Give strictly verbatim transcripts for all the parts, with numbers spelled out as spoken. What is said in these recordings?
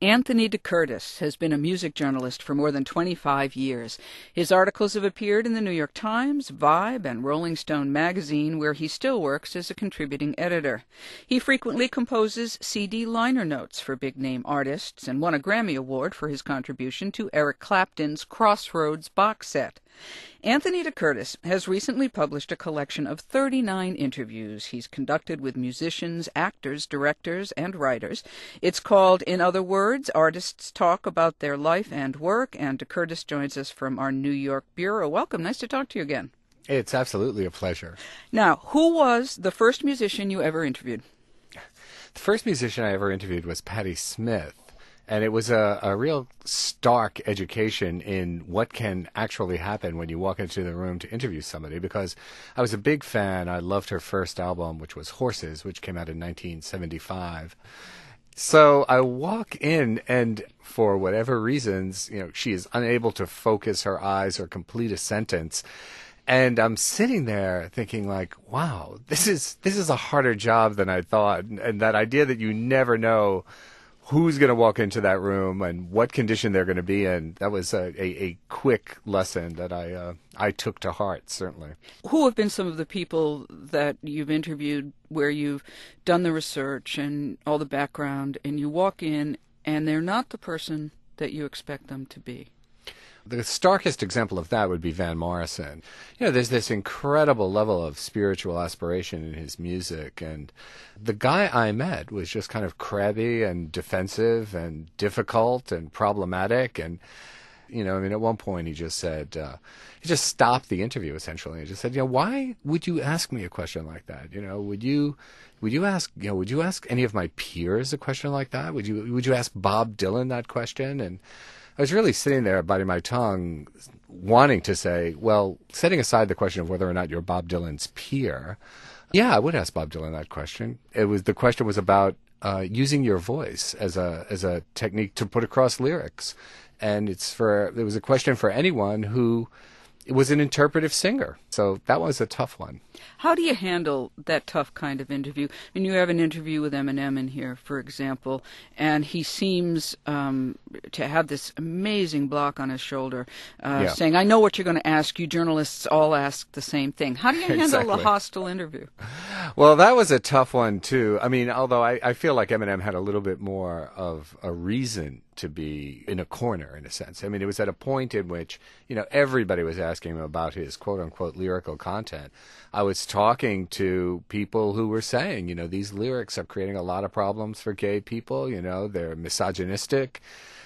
Anthony DeCurtis has been a music journalist for more than twenty-five years. His articles have appeared in the New York Times, Vibe, and Rolling Stone magazine, where he still works as a contributing editor. He frequently composes C D liner notes for big-name artists and won a Grammy Award for his contribution to Eric Clapton's Crossroads box set. Anthony DeCurtis has recently published a collection of thirty-nine interviews he's conducted with musicians, actors, directors, and writers. It's called, In Other Words, Artists Talk About Their Life and Work, and DeCurtis joins us from our New York bureau. Welcome. Nice to talk to you again. It's absolutely a pleasure. Now, who was the first musician you ever interviewed? The first musician I ever interviewed was Patti Smith. And it was a, a real stark education in what can actually happen when you walk into the room to interview somebody, because I was a big fan. I loved her first album, which was Horses, which came out in nineteen seventy-five. So I walk in, and for whatever reasons, you know, she is unable to focus her eyes or complete a sentence. And I'm sitting there thinking, like, wow, this is this is a harder job than I thought. And that idea that you never know who's going to walk into that room and what condition they're going to be in, that was a, a, a quick lesson that I uh, I took to heart, certainly. Who have been some of the people that you've interviewed where you've done the research and all the background, and you walk in and they're not the person that you expect them to be? The starkest example of that would be Van Morrison. You know, there's this incredible level of spiritual aspiration in his music, and the guy I met was just kind of crabby and defensive and difficult and problematic. And, you know, I mean, at one point he just said, uh, he just stopped the interview, essentially. He just said, you know, why would you ask me a question like that? You know, would you... Would you ask, you know, would you ask any of my peers a question like that? Would you, would you ask Bob Dylan that question? And I was really sitting there biting my tongue, wanting to say, well, setting aside the question of whether or not you're Bob Dylan's peer, yeah, I would ask Bob Dylan that question. It was, the question was about uh, using your voice as a as a technique to put across lyrics, and it's for it was a question for anyone who was an interpretive singer. So that was a tough one. How do you handle that tough kind of interview? I mean, you have an interview with Eminem in here, for example, and he seems um, to have this amazing block on his shoulder, uh, yeah. saying, I know what you're going to ask. You journalists all ask the same thing. How do you handle exactly. a hostile interview? Well, that was a tough one, too. I mean, although I, I feel like Eminem had a little bit more of a reason to be in a corner, in a sense. I mean, it was at a point in which, you know, everybody was asking him about his quote-unquote lyrical content. I was talking to people who were saying, you know, these lyrics are creating a lot of problems for gay people, you know, they're misogynistic.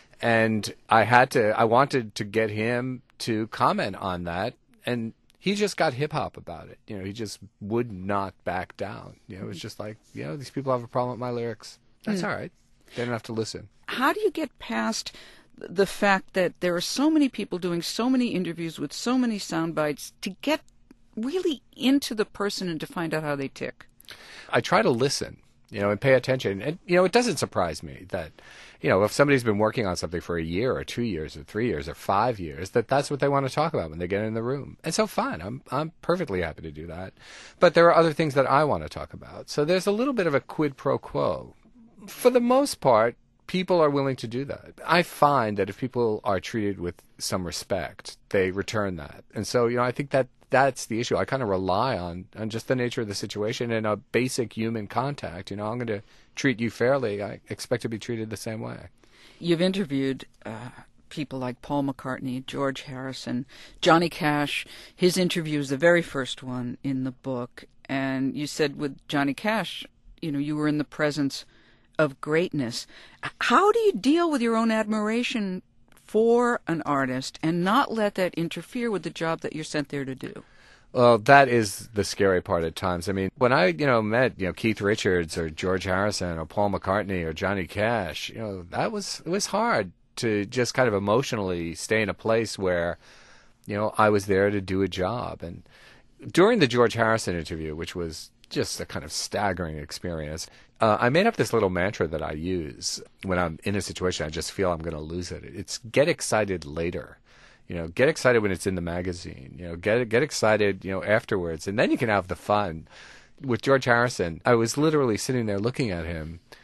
And I had to, I wanted to get him to comment on that, and he just got hip-hop about it. You know, he just would not back down. You know, it was just like, you know, these people have a problem with my lyrics. That's mm. all right. They don't have to listen. How do you get past the fact that there are so many people doing so many interviews with so many sound bites to get really into the person and to find out how they tick? I try to listen, you know, and pay attention. And, you know, it doesn't surprise me that, you know, if somebody's been working on something for a year or two years or three years or five years, that that's what they want to talk about when they get in the room. And so fine, I'm I'm perfectly happy to do that. But there are other things that I want to talk about. So there's a little bit of a quid pro quo. For the most part, people are willing to do that. I find that if people are treated with some respect, they return that. And so, you know, I think that that's the issue. I kind of rely on, on just the nature of the situation and a basic human contact. You know, I'm going to treat you fairly. I expect to be treated the same way. You've interviewed uh, people like Paul McCartney, George Harrison, Johnny Cash. His interview is the very first one in the book. And you said with Johnny Cash, you know, you were in the presence of greatness. How do you deal with your own admiration for an artist and not let that interfere with the job that you're sent there to do? Well, that is the scary part at times. I mean, when I, you know, met, you know, Keith Richards or George Harrison or Paul McCartney or Johnny Cash, you know, that was, it was hard to just kind of emotionally stay in a place where, you know, I was there to do a job. And during the George Harrison interview, which was just a kind of staggering experience, Uh, I made up this little mantra that I use when I'm in a situation I just feel I'm going to lose it. It's get excited later. You know, get excited when it's in the magazine. You know, get get excited, you know, afterwards, and then you can have the fun. With George Harrison, I was literally sitting there looking at him,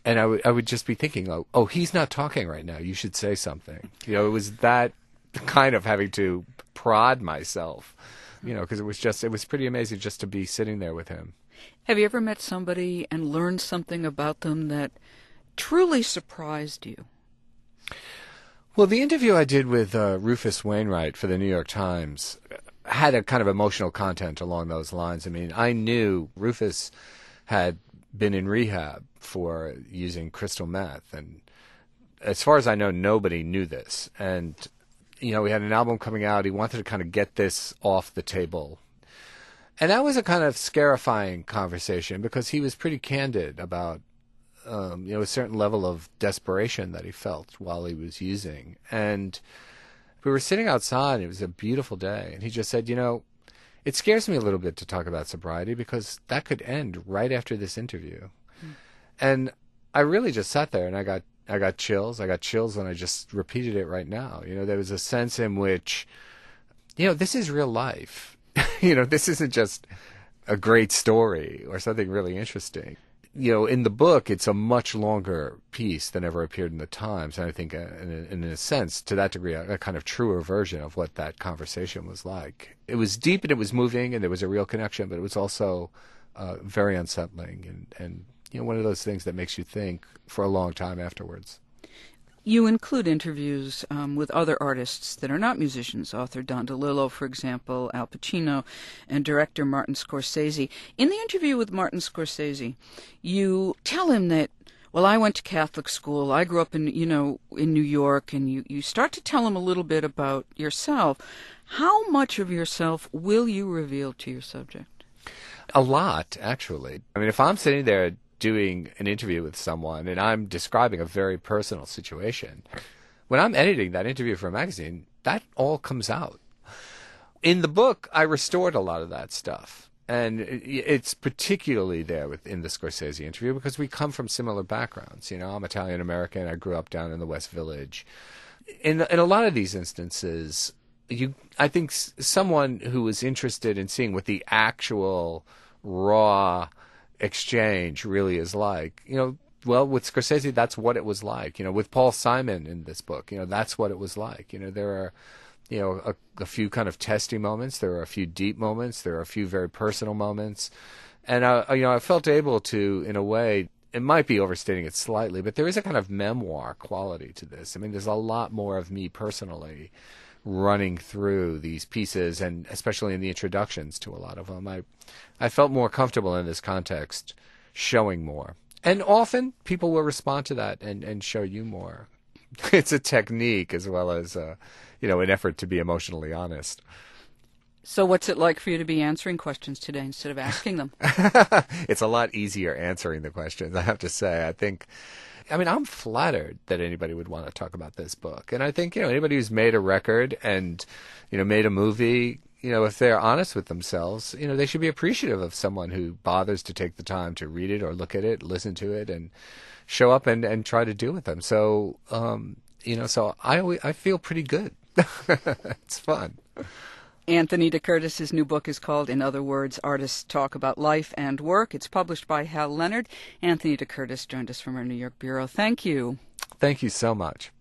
and I would I would just be thinking, oh, oh, he's not talking right now. You should say something. You know, it was that kind of having to prod myself, you know, because it was just, it was pretty amazing just to be sitting there with him. Have you ever met somebody and learned something about them that truly surprised you? Well, the interview I did with uh, Rufus Wainwright for the New York Times had a kind of emotional content along those lines. I mean, I knew Rufus had been in rehab for using crystal meth, and as far as I know, nobody knew this. And, you know, he had an album coming out. He wanted to kind of get this off the table. And that was a kind of scarifying conversation because he was pretty candid about, um, you know, a certain level of desperation that he felt while he was using. And we were sitting outside. It was a beautiful day. And he just said, you know, it scares me a little bit to talk about sobriety because that could end right after this interview. Mm. And I really just sat there and I got I got chills. I got chills and I just repeated it right now. You know, there was a sense in which, you know, this is real life. You know, this isn't just a great story or something really interesting. You know, in the book, it's a much longer piece than ever appeared in the Times. And I think, uh, in, a, in a sense, to that degree, a, a kind of truer version of what that conversation was like. It was deep and it was moving and there was a real connection, but it was also uh, very unsettling and, and, you know, one of those things that makes you think for a long time afterwards. You include interviews um, with other artists that are not musicians, author Don DeLillo, for example, Al Pacino, and director Martin Scorsese. In the interview with Martin Scorsese, you tell him that, well, I went to Catholic school, I grew up in, you know, in New York, and you, you start to tell him a little bit about yourself. How much of yourself will you reveal to your subject? A lot, actually. I mean, if I'm sitting there doing an interview with someone and I'm describing a very personal situation, when I'm editing that interview for a magazine, that all comes out. In the book, I restored a lot of that stuff. And it's particularly there within the Scorsese interview because we come from similar backgrounds. You know, I'm Italian-American. I grew up down in the West Village. In, in a lot of these instances, you, I think someone who was interested in seeing what the actual raw exchange really is like, you know, well, with Scorsese, that's what it was like. You know, with Paul Simon in this book, you know, that's what it was like. You know, there are, you know, a, a few kind of testy moments. There are a few deep moments. There are a few very personal moments. And, uh, you know, I felt able to, in a way, it might be overstating it slightly, but there is a kind of memoir quality to this. I mean, there's a lot more of me personally running through these pieces, and especially in the introductions to a lot of them. I, I felt more comfortable in this context showing more. And often people will respond to that and, and show you more. It's a technique as well as, uh, you know, an effort to be emotionally honest. So what's it like for you to be answering questions today instead of asking them? It's a lot easier answering the questions, I have to say. I think, I mean, I'm flattered that anybody would want to talk about this book. And I think, you know, anybody who's made a record and, you know, made a movie, you know, if they're honest with themselves, you know, they should be appreciative of someone who bothers to take the time to read it or look at it, listen to it, and show up and, and try to do with them. So, um, you know, so I, I feel pretty good. It's fun. Anthony DeCurtis' new book is called, In Other Words, Artists Talk About Life and Work. It's published by Hal Leonard. Anthony DeCurtis joined us from our New York bureau. Thank you. Thank you so much.